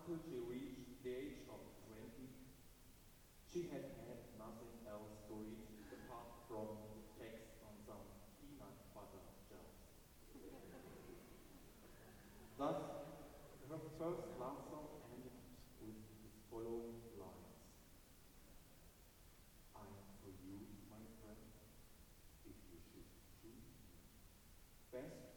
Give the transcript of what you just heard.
until she reached the age of 20, she had had nothing else to read apart from text on some peanut butter jars. Thus, her first love song ended with the following lines. I'm for you, my friend, if you should choose me. Best